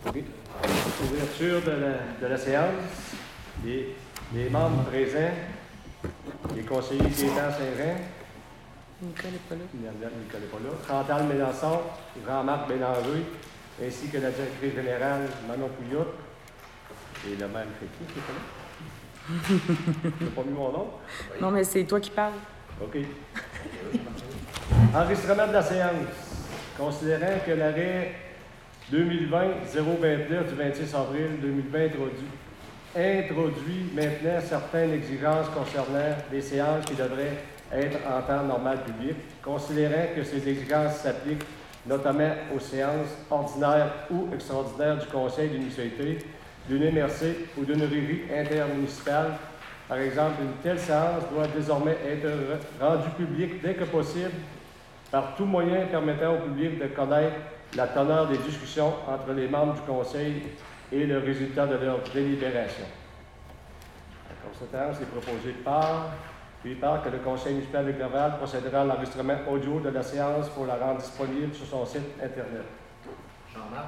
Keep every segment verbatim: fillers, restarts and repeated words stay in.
Okay. Ouverture de la, de la séance. Les, les membres présents, les conseillers Gaétan Saint-Rhin, Nicole n'est pas là. Nicole n'est pas là. Chantal Mélenchon, Jean-Marc Bélanger, ainsi que la directrice générale Manon Pouillotte et le maire Féqui qui est pas là. Tu n'as pas mis mon nom? Non, mais c'est toi qui parles. OK. Enregistrement de la séance. Considérant que l'arrêt deux mille vingt zéro vingt-neuf du vingt-six avril deux mille vingt introduit, introduit maintenant certaines exigences concernant les séances qui devraient être en temps normal public, considérant que ces exigences s'appliquent notamment aux séances ordinaires ou extraordinaires du Conseil d'une municipalité, d'une M R C ou d'une régie intermunicipale. Par exemple, une telle séance doit désormais être rendue publique dès que possible par tout moyen permettant au public de connaître la teneur des discussions entre les membres du Conseil et le résultat de leur délibération. La conséquence est proposée par, puis par que le Conseil municipal de Clerval procédera à l'enregistrement audio de la séance pour la rendre disponible sur son site Internet. Jean-Marc?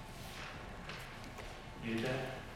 Gaétan?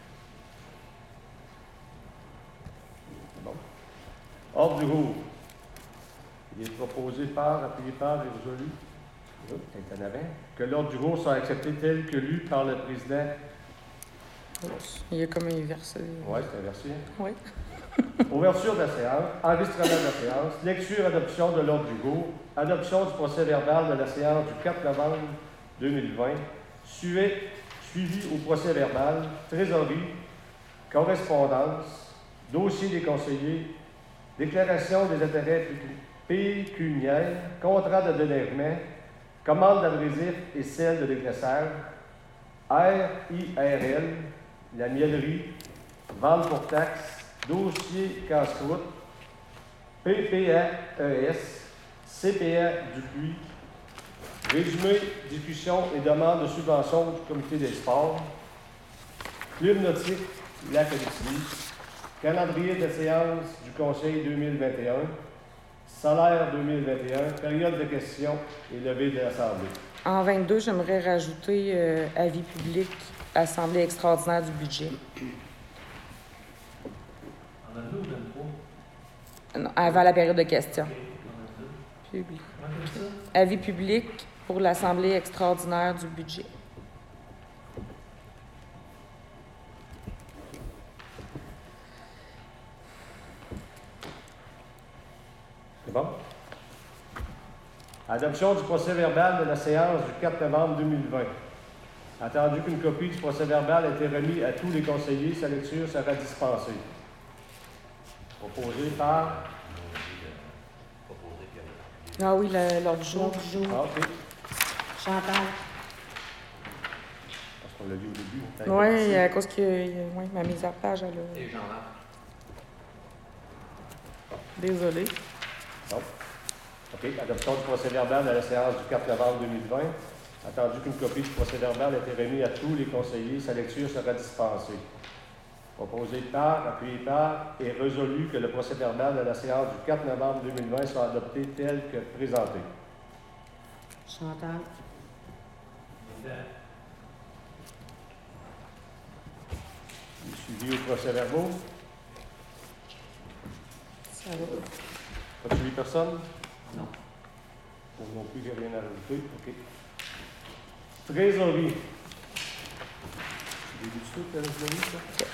Bon. Ordre du jour. Il est proposé par, appuyé par et résolu. Oh, c'est en avant. Que l'ordre du jour soit accepté tel que lu par le président. Il y a comme inversé. Oui, c'est inversé. Oui. Ouverture de la séance, enregistrement de la séance, lecture et adoption de l'ordre du jour, adoption du procès-verbal de la séance du quatre novembre deux mille vingt, suivi, suivi au procès-verbal, trésorerie, correspondance, dossier des conseillers, déclaration des intérêts pécuniaires, contrat de déneigement, commande d'abrésif et celle de dégraissage, R I R L, la miellerie, vente pour taxe, dossier casse-croûte, P P A E S, C P A Dupuis, résumé, discussion et demande de subvention du comité des sports, club nautique, lac Abitibi, calendrier de séance du Conseil deux mille vingt et un, salaire deux mille vingt et un, période de questions et levée de l'Assemblée. En vingt-deux, j'aimerais rajouter euh, avis public, Assemblée extraordinaire du budget. En vingt-deux ou vingt-trois? Non, avant la période de questions. Okay. Public. Comment ça? Avis public pour l'Assemblée extraordinaire du budget. C'est bon? Adoption du procès-verbal de la séance du quatre novembre deux mille vingt. Attendu qu'une copie du procès-verbal ait été remis à tous les conseillers, sa lecture sera dispensée. Proposé par... Ah oui, le- l'ordre du jour. L'autre jour, Ah, OK. Chantal. Parce qu'on l'a lu au début. Oui, à cause que oui, ma mise à page, elle a... Et Jean-Marc? Désolée. Non. OK. Adoption du procès-verbal de la séance du quatre novembre deux mille vingt. Attendu qu'une copie du procès-verbal ait été remis à tous les conseillers, sa lecture sera dispensée. Proposé par, appuyé par et résolu que le procès-verbal de la séance du quatre novembre deux mille vingt soit adopté tel que présenté. Chantal. Gaétan? Suivi au procès-verbal. Ça va. Pas suivi personne? Non. Pour non plus, j'ai rien à rajouter. OK. Trésorerie. Début du tout, la trésorerie, ça?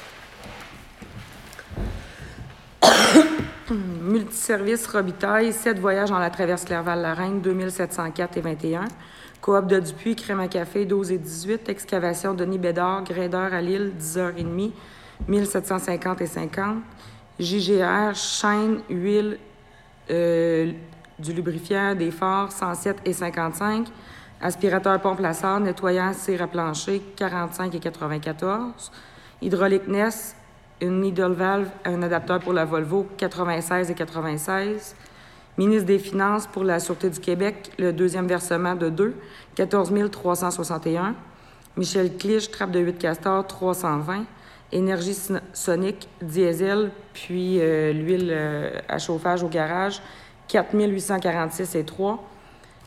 Multiservice Robitaille, sept voyages dans la traverse Clerval-la-Reine, deux mille sept cent quatre et vingt et un. Coop de Dupuis, crème à café, douze et dix-huit. Excavation Denis Bédard, graideur à Lille, dix heures trente, mille sept cent cinquante et cinquante. J G R, chaîne, huile, euh, du lubrifiant, des phares, cent sept et cinquante-cinq. Aspirateur pompe Lassard, nettoyant cire à plancher, quarante-cinq et quatre-vingt-quatorze. Hydraulique Ness, une needle valve, un adapteur pour la Volvo, quatre-vingt-seize et quatre-vingt-seize. Ministre des Finances pour la Sûreté du Québec, le deuxième versement de deux, quatorze mille trois cent soixante et un. Michel Clich, trappe de huit castors, trois cent vingt. Énergie Sonique, diesel, puis euh, l'huile euh, à chauffage au garage, quatre mille huit cent quarante-six et trois.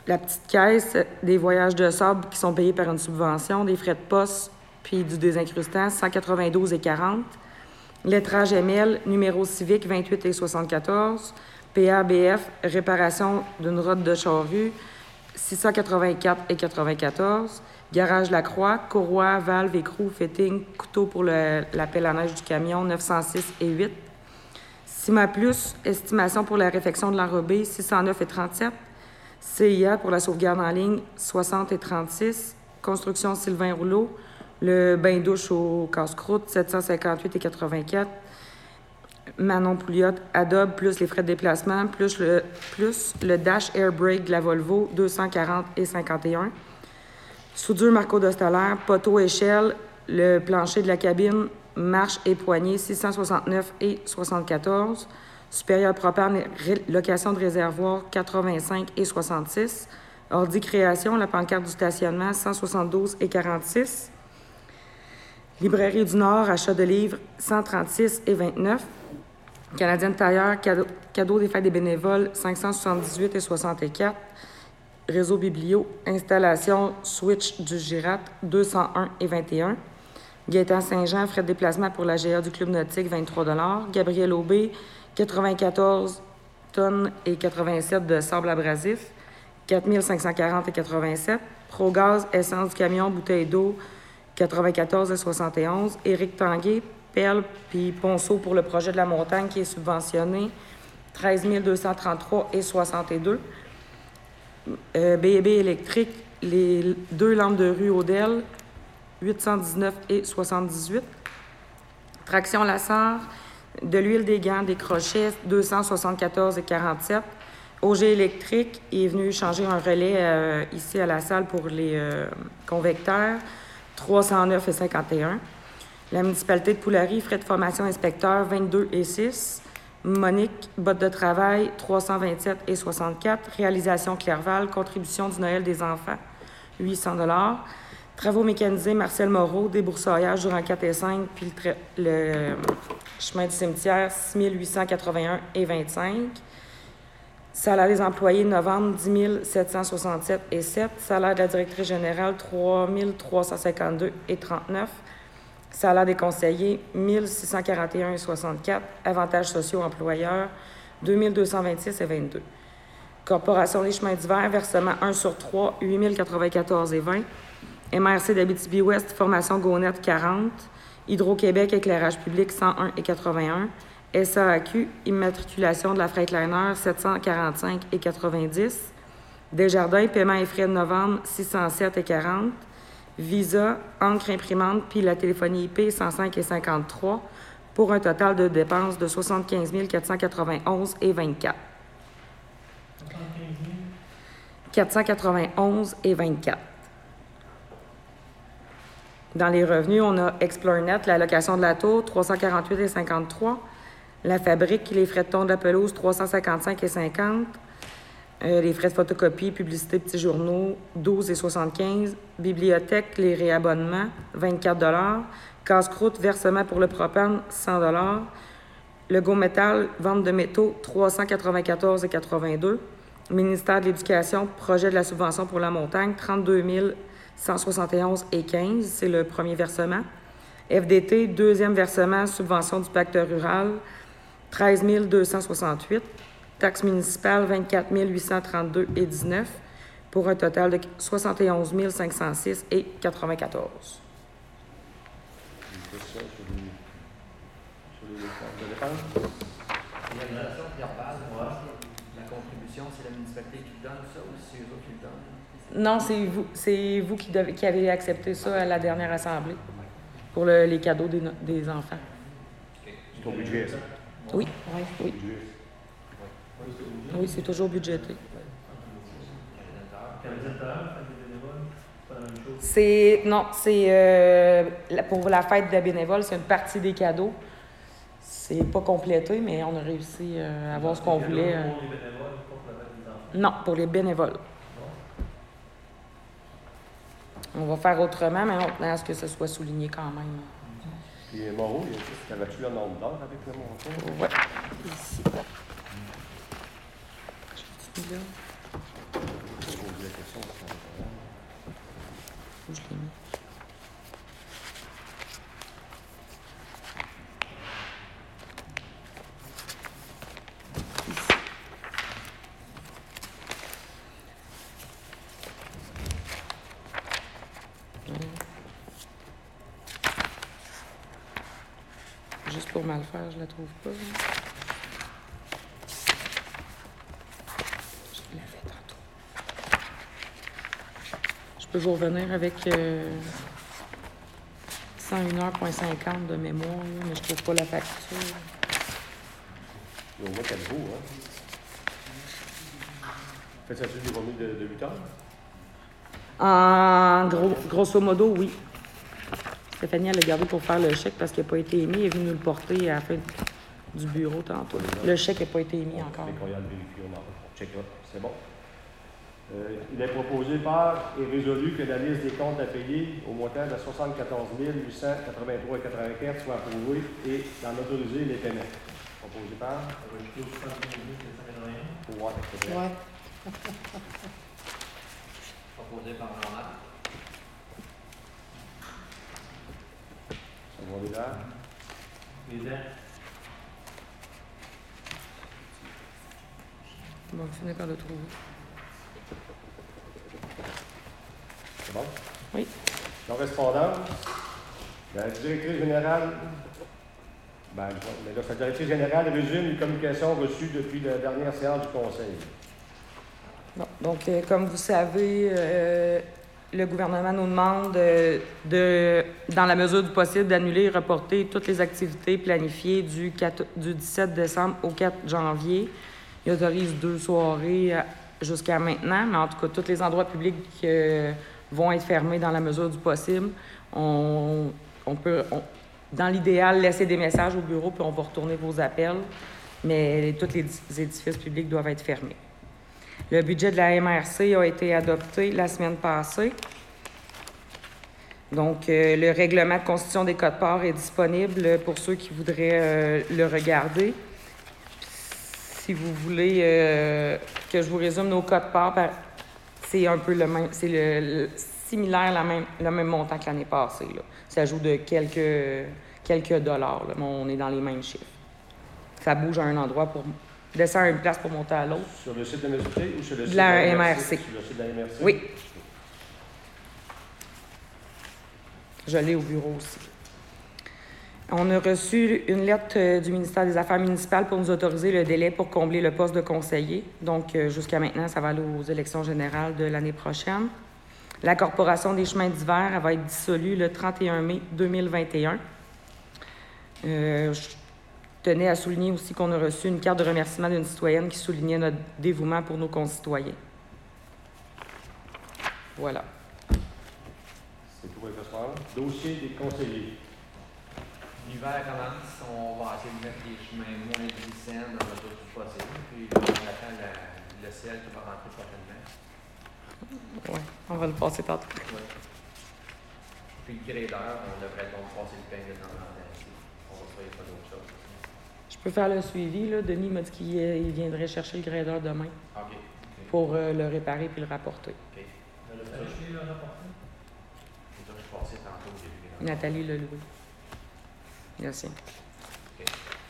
la petite caisse, des voyages de sable qui sont payés par une subvention, des frais de poste puis du désincrustant, cent quatre-vingt-douze et quarante. Lettrage M L, numéro civique vingt-huit et soixante-quatorze. P A B F, réparation d'une route de charrue, six cent quatre-vingt-quatre et quatre-vingt-quatorze. Garage Lacroix, courroie, valve, écrou, fitting, couteau pour le, la pelle à neige du camion, neuf cent six et huit. Cima Plus, estimation pour la réfection de l'enrobé, six cent neuf et trente-sept. C I A pour la sauvegarde en ligne, soixante et trente-six. Construction Sylvain Rouleau, le bain-douche au casse-croûte, sept cent cinquante-huit et quatre-vingt-quatre. Manon Pouliot, Adobe, plus les frais de déplacement, plus le, plus le Dash Air Brake de la Volvo, deux cent quarante et cinquante et un. Soudure Marco Dostaler, poteau échelle, le plancher de la cabine, marche et poignée, six cent soixante-neuf et soixante-quatorze. Supérieur propane, location de réservoir, quatre-vingt-cinq et soixante-six. Ordi création, la pancarte du stationnement, cent soixante-douze et quarante-six. Librairie du Nord, achat de livres, cent trente-six et vingt-neuf. Canadienne Tailleur, cadeau, cadeau des fêtes des bénévoles, cinq cent soixante-dix-huit et soixante-quatre. Réseau Biblio, installation Switch du Girat, deux cent un et vingt et un. Gaétan Saint-Jean, frais de déplacement pour la G A du Club Nautique, vingt-trois dollars. Gabriel Aubé, quatre-vingt-quatorze tonnes et quatre-vingt-sept de sable abrasif, quatre mille cinq cent quarante et quatre-vingt-sept. Progaz, essence du camion, bouteille d'eau, quatre-vingt-quatorze et soixante et onze. Éric Tanguay, pelle puis ponceau pour le projet de la montagne qui est subventionné, treize mille deux cent trente-trois et soixante-deux. Euh, B et B électrique, les deux lampes de rue Odell, huit cent dix-neuf et soixante-dix-huit. Traction Lassard, de l'huile des gants, des crochets, deux cent soixante-quatorze et quarante-sept. O G électrique est venu changer un relais euh, ici à la salle pour les euh, convecteurs, trois cent neuf et cinquante et un. La municipalité de Poulari, frais de formation inspecteur, vingt-deux et six. Monique, bottes de travail, trois cent vingt-sept et soixante-quatre. Réalisation Clerval, contribution du Noël des enfants, huit cents dollars. Travaux mécanisés, Marcel Moreau, déboursoyage durant quatre et cinq, puis le, tra- le chemin du cimetière, six mille huit cent quatre-vingt-un et vingt-cinq. Salaire des employés, novembre, dix mille sept cent soixante-sept et sept. Salaire de la directrice générale, trois mille trois cent cinquante-deux et trente-neuf. Salaire des conseillers, mille six cent quarante et un et soixante-quatre. Avantages sociaux employeurs, deux mille deux cent vingt-six et vingt-deux. Corporation des chemins d'hiver, versement un sur trois, huit mille quatre-vingt-quatorze et vingt. M R C d'Abitibi-Ouest, formation Gonette, quarante. Hydro-Québec, éclairage public, cent un et quatre-vingt-un. S A A Q, immatriculation de la Freightliner, sept cent quarante-cinq et quatre-vingt-dix. Desjardins, paiement et frais de novembre, six cent sept et quarante. Visa, encre imprimante, puis la téléphonie I P, cent cinq et cinquante-trois, pour un total de dépenses de soixante-quinze mille quatre cent quatre-vingt-onze et vingt-quatre. quatre cent quatre-vingt-onze et vingt-quatre. Dans les revenus, on a ExploreNet, la location de la tour, trois cent quarante-huit et cinquante-trois. La fabrique, les frais de ton de la pelouse, trois cent cinquante-cinq et cinquante. Euh, les frais de photocopie, publicité, petits journaux, douze et soixante-quinze. Bibliothèque, les réabonnements, vingt-quatre dollars. Casse-croûte, versement pour le propane, cent dollars. Le Go Métal, vente de métaux, trois cent quatre-vingt-quatorze et quatre-vingt-deux. Ministère de l'Éducation, projet de la subvention pour la montagne, trente-deux mille cent soixante et onze et quinze. C'est le premier versement. F D T, deuxième versement, subvention du pacte rural, treize mille deux cent soixante-huit. Taxe municipale, vingt-quatre mille huit cent trente-deux et dix-neuf, pour un total de soixante et onze mille cinq cent six et quatre-vingt-quatorze. Une question sur les, sur les dépenses de dépenses? Réalisation Clerval, moi, la contribution, c'est la municipalité qui le donne, ça, ou c'est eux autres qui le donnent? Non, c'est vous, c'est vous qui, devez, qui avez accepté ça à la dernière assemblée pour le, les cadeaux des, des enfants. C'est ton budget, ça? Oui, Oui. oui. Oui, c'est toujours budgété. C'est non, c'est euh, pour la fête de bénévoles, c'est une partie des cadeaux. C'est pas complété, mais on a réussi euh, à avoir ce qu'on voulait. Euh... Non, pour les bénévoles. On va faire autrement, mais on tenait à ce que ce soit souligné quand même. Puis Moreau, t'avais-tu le nombre d'heures avec le montant? Oui, ici. Là. pour mal faire, je la trouve pas. Je l'avais tantôt. Je peux vous revenir avec euh, cent un heures point cinquante de mémoire, là, mais je trouve pas la facture. On voit qu'elle vaut, hein? Faites ça dessus des remis de, de huit heures? En gros, grosso modo, oui. Stéphanie, elle a gardé pour faire le chèque parce qu'il n'a pas été émis. Elle est venue nous le porter à la fin du bureau tantôt. Le chèque n'a pas été émis encore. Les courriels vérifiés, on en checkera. C'est bon. Euh, il est proposé par et résolu que la liste des comptes à payer au montant de soixante-quatorze mille huit cent quatre-vingt-trois virgule quatre-vingt-quatre soit approuvée et d'en autoriser les paiements. Proposé par? Ouais, c'est vrai. Ouais. Proposé par Ronald. Ça va déjà. Les dents. On va finir par le trouver. C'est bon? Oui. Correspondance. La directrice générale. Ben, mais là, sa directrice générale résume les communications reçues depuis la dernière séance du Conseil. Bon, donc, euh, comme vous savez, euh, le gouvernement nous demande euh, de, dans la mesure du possible, d'annuler et reporter toutes les activités planifiées du, quatre, du dix-sept décembre au quatre janvier. Il autorise deux soirées euh, jusqu'à maintenant, mais en tout cas, tous les endroits publics euh, vont être fermés dans la mesure du possible. On, on peut, on, dans l'idéal, laisser des messages au bureau, puis on va retourner vos appels, mais tous les édifices publics doivent être fermés. Le budget de la M R C a été adopté la semaine passée. Donc, euh, le règlement de constitution des quotes-parts est disponible pour ceux qui voudraient euh, le regarder. Si vous voulez euh, que je vous résume nos quotes-parts, c'est un peu le même, c'est le, le similaire, la même, le même montant que l'année passée, là. Ça joue de quelques, quelques dollars, là, mais on est dans les mêmes chiffres. Ça bouge à un endroit pour descendre à une place pour monter à l'autre. Sur le site de la M S P ou sur le site De la de la M R C. Sur le site de la M R C? Oui. Je l'ai au bureau aussi. On a reçu une lettre du ministère des Affaires municipales pour nous autoriser le délai pour combler le poste de conseiller. Donc, jusqu'à maintenant, ça va aller aux élections générales de l'année prochaine. La Corporation des chemins d'hiver, elle va être dissolue le trente et un mai deux mille vingt et un. Euh, je tenais à souligner aussi qu'on a reçu une carte de remerciement d'une citoyenne qui soulignait notre dévouement pour nos concitoyens. Voilà. C'est tout pour les correspondants. Dossier des conseillers. L'hiver commence, on va essayer de mettre les chemins moins glissants dans le mesure du possible, puis on attend la, le ciel qui va rentrer prochainement. Oui, on va le passer tantôt. Ouais. Puis le gradeur, on devrait donc passer le pain de temps en temps ici. On va faire pas d'autre chose. Je peux faire le suivi, là. Denis m'a dit qu'il il viendrait chercher le gradeur demain OK. okay. pour euh, le réparer puis le rapporter. OK. Le chercher, le rapporter? C'est ça que je passais tantôt au début. Nathalie le loué. Merci. OK.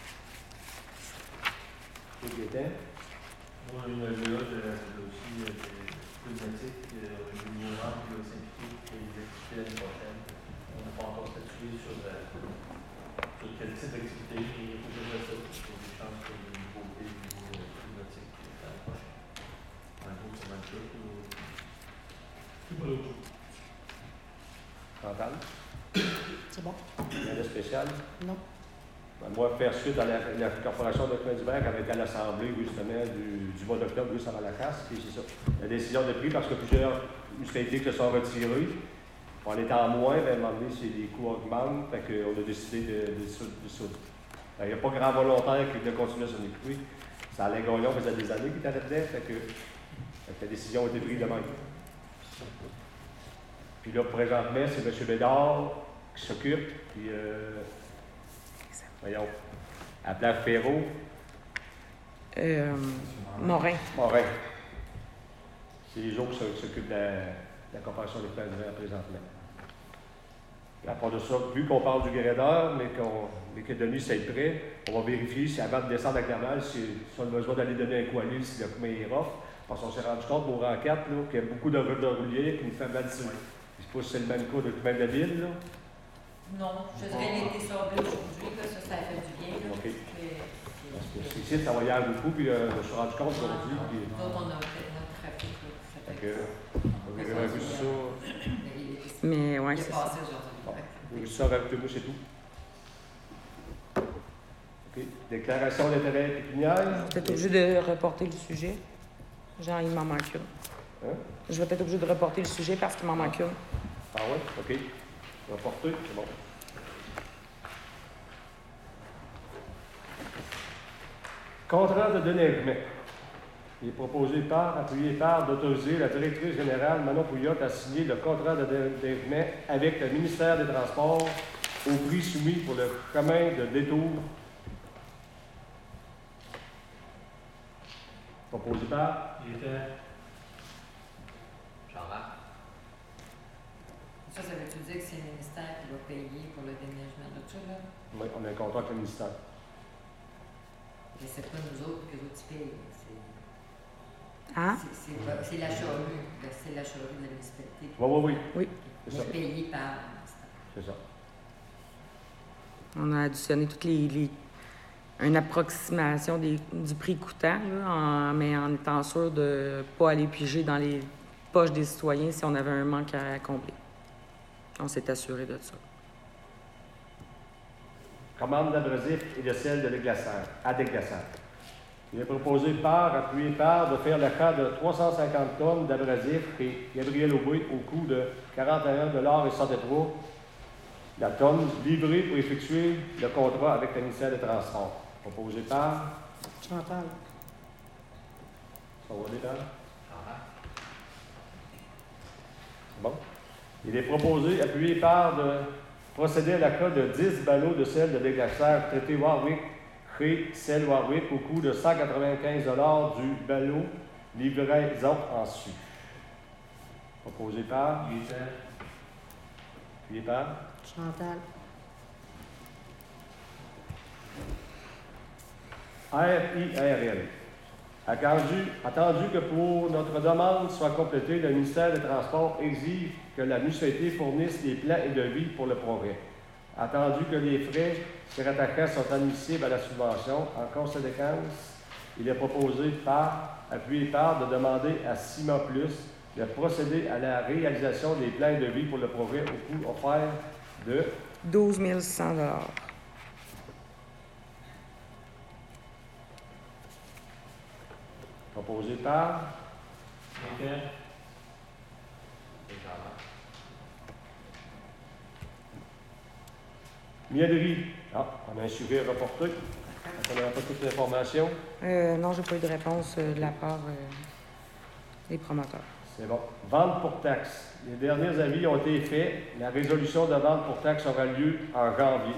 Et Gaétan? Moi, une là, de aussi climatique, régulièrement, qui va s'impliquer pour les activités l'année prochaine. On n'a pas encore statué sur, euh, sur quel type d'activité, mais il faut que je fasse ça. Il y a des chances qu'il y ait une nouveauté au niveau climatique l'année prochaine. En gros, c'est même ça. C'est pas l'autre chose. Chantal? C'est bon? Rien de spécial? Non. Ben, moi, faire suite à la, la corporation de chemins d'hiver qui avait été à l'Assemblée, justement, du, du mois d'octobre, juste avant la casse, puis c'est ça. La décision de prix, parce que plusieurs municipalités se sont retirées. On est en moins, ben, à un moment donné, c'est les coûts augmentent, fait qu'on a décidé de dissoudre. Il n'y a pas grand volontaire qui de continuer à s'en occuper. Ça allait Gagnon, faisait des années qu'il était là-dedans, fait que, fait que la décision a été prise de même. Puis là, présentement, c'est M. Bédard qui s'occupe, puis euh, voyons, à Place Perrault. Euh, Morin. Morin. C'est les autres qui s'occupent de la, de la corporation des plans d'hiver présentement. À part de ça, vu qu'on parle du gradeur, mais, qu'on, mais que Denis soit prêt, on va vérifier si avant de descendre à Clermont, si, si on a besoin d'aller donner un coup à l'île, si le chemin est rough. Parce qu'on s'est rendu compte, au rang quatre, là, qu'il y a beaucoup de, de rouliers qui nous fait mal. Je ne sais pas si c'est le même cas de même de ville. Là. Non, je dirais qu'il a été sablé aujourd'hui, là, ça, ça a fait du bien. Là. OK. C'est- Parce que ici, ça va hier beaucoup, puis euh, je me suis rendu compte aujourd'hui. Non, Puis, nous autres, on a peut-être notre trafic. Là, ça fait fait que, vous avez vu ça. Il est- Mais ouais, il est c'est passé ça. aujourd'hui. Bon, Fait que- vous avez vu ça, rajoutez-moi, c'est tout. OK. Déclaration d'intérêt pécuniaire. Peut-être obligé de reporter le sujet. Genre, il m'en manque une. Hein? Je vais peut-être obligé de reporter le sujet parce qu'il m'en manque une. Ah ouais? OK. Reporter, c'est bon. Contrat de déneigement. Il est proposé par, appuyé par, d'autoriser la directrice générale Manon Pouillotte à signer le contrat de déneigement avec le ministère des Transports au prix soumis pour le chemin de détour. Proposé par. Il était. Jean-Marc. Ça, ça veut-tu dire que c'est le ministère qui va payer pour le déneigement de tout ça, là? Oui, on a un contrat avec le ministère. Mais c'est pas nous autres que vous payez. C'est Hein? c'est- c'est pas- c'est la charrue. Ben, c'est la charrue de la municipalité qui Oui, oui, oui. Oui. C'est ça. est payée par le ministère. C'est ça. On a additionné toutes les, les- une approximation des- du prix coûtant, là, en- mais en étant sûr de ne pas aller piger dans les poches des citoyens si on avait un manque à combler. On s'est assuré de ça. Commande d'abrasif et de sel de déglaçage, à déglaçage. Il est proposé par, appuyé par, de faire l'achat de trois cent cinquante tonnes d'abrasif et Gabriel Aubry au coût de quarante et un dollars et soixante-trois la tonne, livrée pour effectuer le contrat avec le ministère des Transports. Proposé par. Chantal. Ça va aller, par? Jean-Marc. Bon. Il est proposé, appuyé par, de procéder à l'achat de dix ballots de sel de déglaçage traité Warwick chez Sel Warwick au coût de cent quatre-vingt-quinze dollars du ballot, livraison en su. Proposé par. Il était. Appuyé par. Chantal. R I R L. Attendu, attendu que pour notre demande soit complétée, le ministère des Transports exige que la municipalité fournisse les plans et devis pour le projet. Attendu que les frais se rattachant sont admissibles à la subvention, en conséquence, il est proposé par, appuyé par, de demander à Cima Plus de procéder à la réalisation des plans et devis pour le projet au coût offert de douze mille six cents dollars. proposé par. Il était. Et Jean-Marc. Mielerie. Ah, on a un sujet à reporter. On n'a pas toute l'information. Euh, non, j'ai pas eu de réponse euh, de la part euh, des promoteurs. C'est bon. Vente pour taxe. Les derniers avis ont été faits. La résolution de vente pour taxe aura lieu en janvier.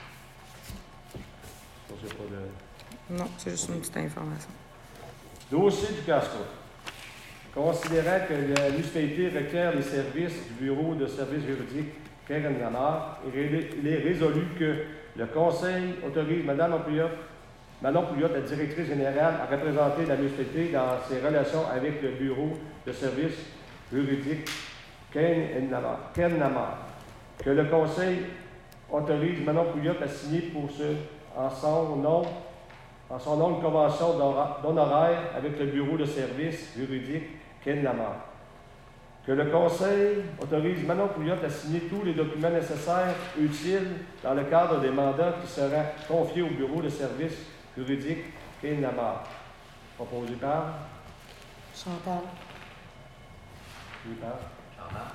Ça, c'est pas de... Non, c'est juste une petite information. Dossier du casse-croûte. Considérant que la municipalité requiert les services du Bureau de services juridiques Karen Lamar, il est résolu que le Conseil autorise Mme Pouillotte, Manon Pouillotte, la directrice générale, à représenter la municipalité dans ses relations avec le Bureau de services juridiques Ken Lamar. Que le Conseil autorise Manon Pouillotte à signer pour ce, en son nom, en son nom une convention d'honoraires avec le Bureau de services juridiques Ken Lamar. Que le Conseil autorise Manon Pouillotte à signer tous les documents nécessaires utiles dans le cadre des mandats qui seront confiés au Bureau de services juridiques Ken Lamar. Proposé par. Chantal. Oui, par. Jean-Marc.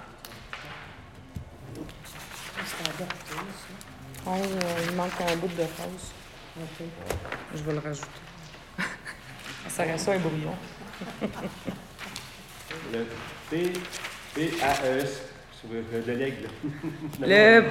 C'est adopté, ça. Oh, euh, il manque un bout de phrase. OK. Je vais le rajouter. Ça reste ça un brouillon. Le P P A E S, sur le délègue. Le...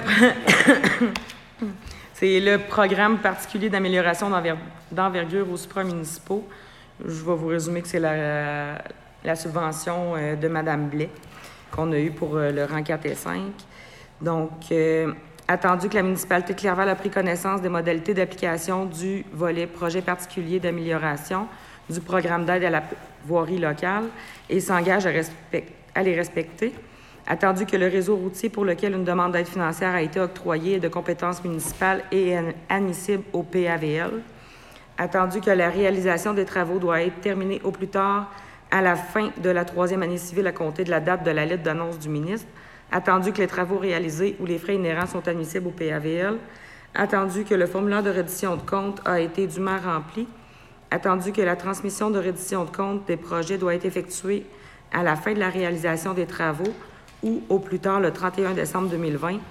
C'est le programme particulier d'amélioration d'enver- d'envergure aux supramunicipaux. Je vais vous résumer que c'est la, la subvention euh, de Mme Blais qu'on a eue pour euh, le rang quatre et cinq. Donc, euh, attendu que la municipalité de Clerval a pris connaissance des modalités d'application du volet projet particulier d'amélioration du programme d'aide à la voirie locale et s'engage à, respect- à les respecter. Attendu que le réseau routier pour lequel une demande d'aide financière a été octroyée est de compétence municipale et est admissible au P A V L. Attendu que la réalisation des travaux doit être terminée au plus tard à la fin de la troisième année civile à compter de la date de la lettre d'annonce du ministre. Attendu que les travaux réalisés ou les frais inhérents sont admissibles au P A V L. Attendu que le formulaire de reddition de compte a été dûment rempli. Attendu que la transmission de reddition de compte des projets doit être effectuée à la fin de la réalisation des travaux ou au plus tard le trente et un décembre deux mille vingt.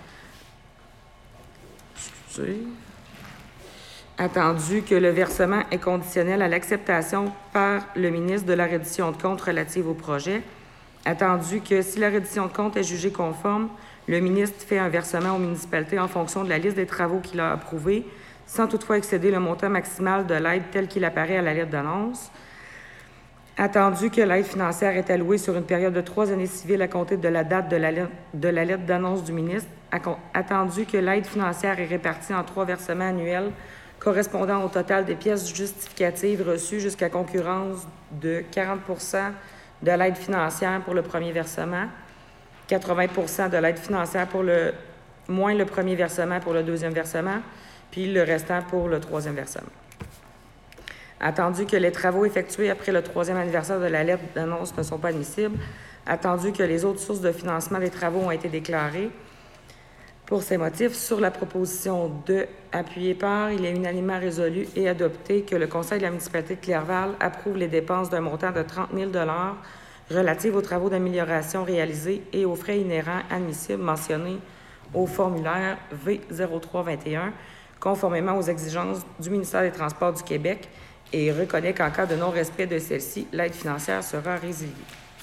Excusez. Attendu que le versement est conditionnel à l'acceptation par le ministre de la reddition de compte relative au projet. Attendu que si la reddition de compte est jugée conforme, le ministre fait un versement aux municipalités en fonction de la liste des travaux qu'il a approuvés, sans toutefois excéder le montant maximal de l'aide tel qu'il apparaît à la lettre d'annonce. Attendu que l'aide financière est allouée sur une période de trois années civiles à compter de la date de la, de la lettre d'annonce du ministre. Attendu que l'aide financière est répartie en trois versements annuels correspondant au total des pièces justificatives reçues jusqu'à concurrence de quarante pour cent de l'aide financière pour le premier versement, quatre-vingts pour cent de l'aide financière pour le moins le premier versement pour le deuxième versement, puis le restant pour le troisième versement. Attendu que les travaux effectués après le troisième anniversaire de la lettre d'annonce ne sont pas admissibles, attendu que les autres sources de financement des travaux ont été déclarées. Pour ces motifs, sur la proposition de appuyée par, il est unanimement résolu et adopté que le Conseil de la municipalité de Clerval approuve les dépenses d'un montant de trente mille dollars relatives aux travaux d'amélioration réalisés et aux frais inhérents admissibles mentionnés au formulaire V zéro trois vingt et un, conformément aux exigences du ministère des Transports du Québec, et reconnaît qu'en cas de non-respect de celle-ci, l'aide financière sera résiliée.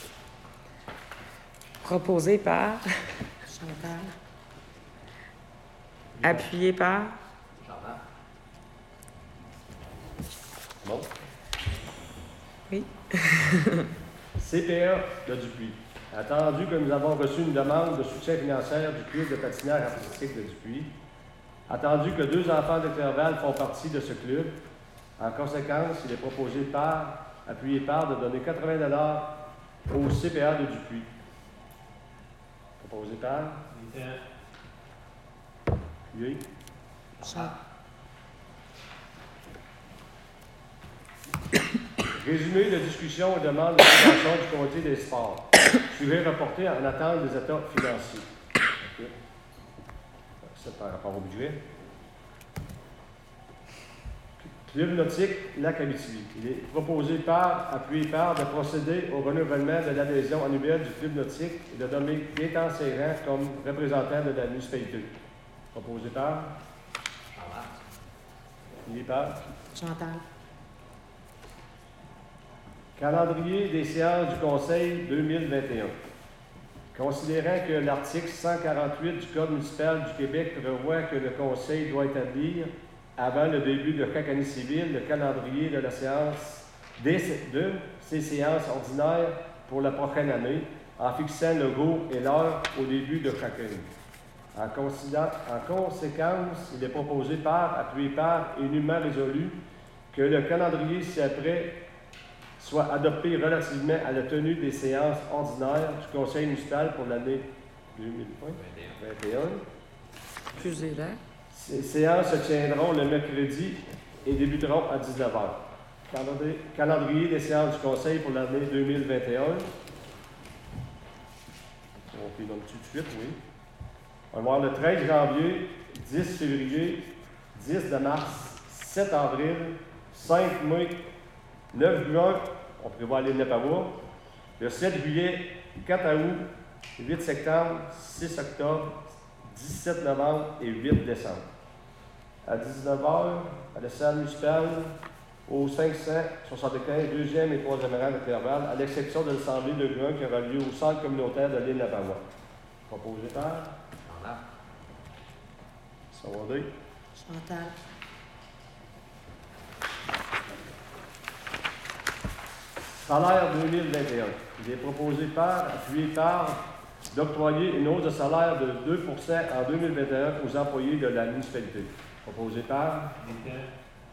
Proposé par... Chantal. Appuyé par... J'entends. Bon. Oui. C P A de Dupuis. Attendu que nous avons reçu une demande de soutien financier du club de patinage artistique de Dupuis. Attendu que deux enfants de Clerval font partie de ce club. En conséquence, il est proposé par, appuyé par, de donner quatre-vingts dollars au C P A de Dupuis. Proposé par, appuyé. Chantal. Résumé de discussion et demande de subvention du comité des sports. Sujet reporté en attente des états financiers. Okay. C'est par rapport au budget. Club nautique Lac-Abitibi. Il est proposé par, appuyé par, de procéder au renouvellement de l'adhésion annuelle du club nautique et de nommer Gaétan Serrant comme représentant de la municipalité. Proposé par, J'entends. appuyé par. Chantal. Calendrier des séances du Conseil deux mille vingt et un. Considérant que l'article cent quarante-huit du Code municipal du Québec prévoit que le Conseil doit établir, avant le début de chaque année civile, le calendrier de la séance des, de ces séances ordinaires pour la prochaine année, en fixant le jour et l'heure au début de chacune. En, en conséquence, il est proposé par, appuyé par et nullement résolu que le calendrier ci-après soit adopté relativement à la tenue des séances ordinaires du Conseil municipal pour l'année deux mille vingt et un. Excusez-la. Ces séances se tiendront le mercredi et débuteront à dix-neuf heures. Calendrier, calendrier des séances du Conseil pour l'année deux mille vingt et un. On peut donner tout de suite, oui. On va voir le treize janvier, dix février, dix mars, sept avril, cinq mai, neuf juin, on prévoit aller le Nepawa, le sept juillet, quatre août, huit septembre, six octobre, dix-sept novembre et huit décembre. À dix-neuf heures, à la salle municipale, au cinq cent soixante-quinze, deuxième et troisième rang de Clerval, à l'exception de l'Assemblée de juin qui aura lieu au centre communautaire de l'île Nepawa. Proposé par J'entends. Savardé. Chantal. Salaire deux mille vingt et un. Il est proposé par, appuyé par, d'octroyer une hausse de salaire de deux pour cent en deux mille vingt et un aux employés de la municipalité. Proposé par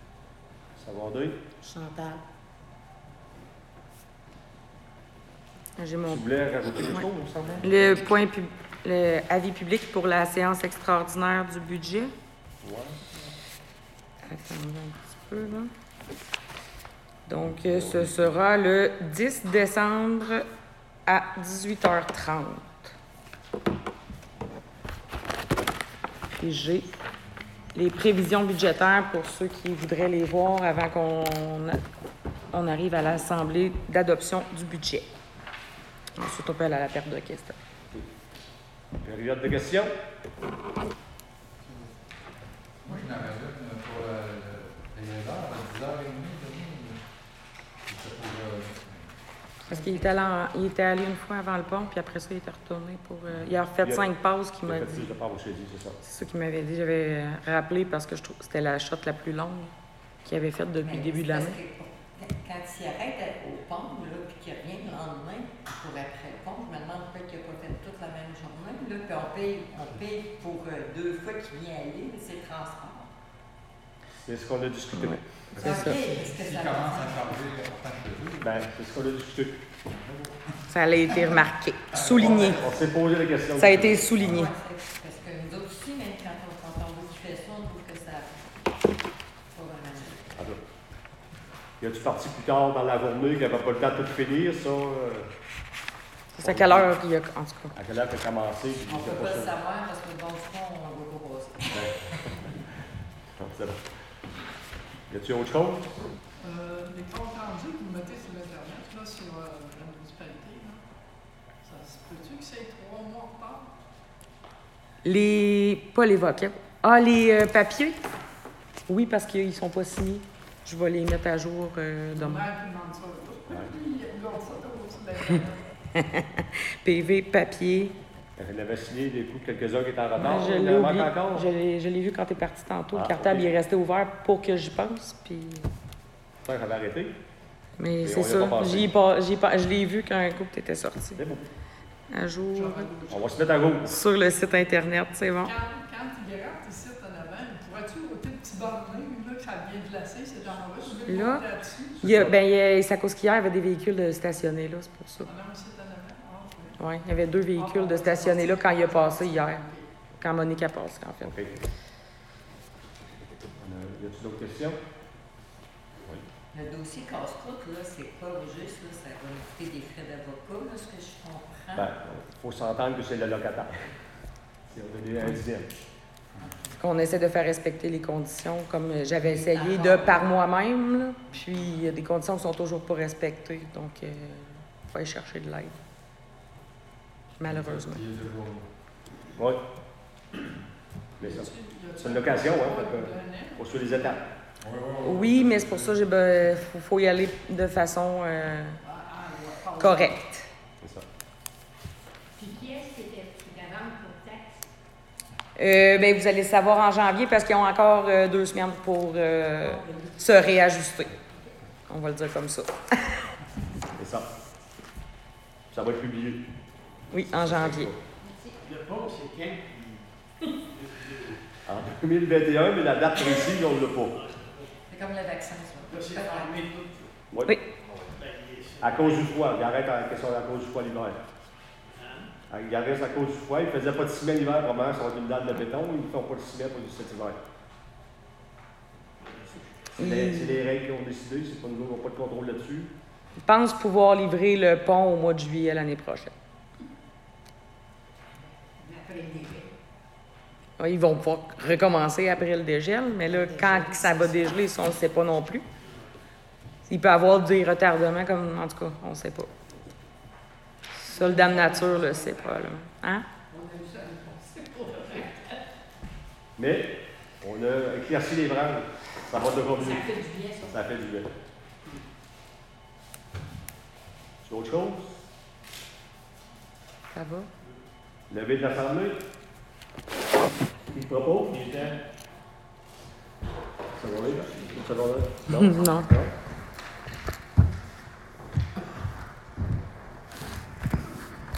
Savardé. Chantal. J'ai mon Tu voulais rajouter quelque Ouais. chose, il me semble? le point pub... le avis public pour la séance extraordinaire du budget. Ouais. Attendez un petit peu, là. Donc, euh, ce sera le dix décembre à dix-huit heures trente. Puis j'ai les prévisions budgétaires pour ceux qui voudraient les voir avant qu'on on arrive à l'Assemblée d'adoption du budget. Ensuite, on peut aller à la perte de questions. Période de questions? Moi, je n'avais une pour euh, le- les heures, à dix heures trente. C'était pour. euh, Parce qu'il était allé, en- il était allé une fois avant le pont, puis après ça, il était retourné pour... euh, il a refait Il a- cinq pauses qu'il Il a m'a fait dit. plus de part au chez c'est ça. C'est ça qu'il m'avait dit. J'avais euh, rappelé parce que je trouve que c'était la shot la plus longue qu'il avait faite depuis le début de l'année. Quand quand il arrête au pont, là, puis qu'il revient le lendemain pour après le pont, je me demande pourquoi il n'a pas fait toute la même journée, là, puis on paye, on paye pour euh, deux fois qu'il vient aller, mais c'est transport. C'est ce qu'on a discuté. Ouais. C'est OK, ça. est-ce que S'il ça commence va à charger en tant que deux, Ben, c'est ce qu'on a discuté. Ça a été remarqué, souligné. On s'est posé la question. Ça a été souligné. Ouais, c'est- parce que nous autres aussi, même quand on, quand on voit qu'il fait ça, on trouve que ça pas vraiment. Alors, y a-tu parti plus tard dans la journée qu'il n'avait pas le temps de tout finir, ça? euh, C'est à quelle heure qu'il y a... En tout cas. À quelle heure t'as commencé? Puis On c'était peut pas pas le ça. savoir parce que dans le fond, on ne voit pas passer. Ouais. Non, c'est bon. Y a-tu autre chose? Euh, les comptes rendus que vous mettez sur l'Internet, là, sur euh, la municipalité, là, ça se peut-tu que c'est trois mois en retard? Les... Pas les voquettes. Ah, les euh, papiers? Oui, parce qu'ils sont pas signés. Je vais les mettre à jour euh, Le demain. maire qui demande ça, là. Ouais. Puis, l'autre photo sur l'Internet. P V, papier. Elle avait signé des coups, quelques-uns qui étaient en retard. Moi, je Il l'ai en manque oublié. encore. Je l'ai, je l'ai vu quand tu es parti tantôt. Ah, le cartable ok. il est resté ouvert pour que j'y pense. Puis... Ça, j'avais arrêté. Mais Et c'est on y a ça. pas pensé. J'y ai pas, j'y ai pas- je l'ai vu quand un coup tu étais sorti. C'est bon. À jour. On va se mettre à gauche. Sur le site Internet, c'est bon. Quand, quand il gratte ici en avant, pourrais-tu ôter le petit bordel, là, que ça vient glacer, ces gens-là? Je vais Là, monter là-dessus. Il y a, ben, il y a, c'est à cause qu'hier, il y avait des véhicules de stationnés là, c'est pour ça. Ah non, ici en avant. Ah, oui. Oui, il y avait deux véhicules de stationnés là quand il a passé hier. Quand Monique a passé, en fait. OK. Euh, y a-tu d'autres questions? Le dossier casse-croûte, là, c'est pas juste, là, ça va nous coûter des frais d'avocat, là, ce que je comprends. Ben, il faut s'entendre que c'est le locataire. Si on donne un dixième. Qu'on essaie de faire respecter les conditions, comme j'avais essayé de par moi-même. Là. Puis il y a des conditions qui sont toujours pas respectées. Donc, il faut aller chercher de l'aide. Malheureusement. il y a deux jours. Oui. Mais ça, Y a-tu- c'est une occasion, hein, Ouais, fait que- d'un an? faut suivre les étapes. Oui, oui, oui. Oui, mais c'est pour ça qu'il faut, faut y aller de façon euh, Ah, ah, ouais, pas- correcte. C'est ça. Puis qui est-ce qui était qui la vente pour taxe? Euh, ben, vous allez le savoir en janvier parce qu'ils ont encore euh, deux semaines pour euh, se réajuster. On va le dire comme ça. C'est ça. Ça va être publié. Oui, en janvier. Le pont, c'est quand? En deux mille vingt et un, mais la date précise, on ne l'a pas. C'est comme le vaccin, ça. Là, c'est fermé tout. Oui. Oui. Ben, il est- À cause du froid. Il arrête en question à cause du froid l'hiver. Hein? Il arrête à cause du froid. Il ne faisait pas de ciment l'hiver, probablement, ça va être une date de béton. Ils ne font pas de ciment pour cet hiver. C'est les, c'est les règles qui ont décidé. C'est pas nous, on n'a pas de contrôle là-dessus. Je pense pouvoir livrer le pont au mois de juillet l'année prochaine. Après le dégel. Ouais, Ils vont pouvoir recommencer après le dégel, mais là, quand ça va dégeler, ça, on ne sait pas non plus. Il peut y avoir des retardements, comme en tout cas, on ne sait pas. Ça, le Dame Nature le sait probablement. Hein? Mais on a éclairci les branches. Ça va devenir Ça mieux. fait du bien, ça. Ça fait du bien. C'est autre chose? Ça va? Levé de l'Assemblée? Qui te propose? Les gens, Ça va aller? Ça va aller? Non. Non?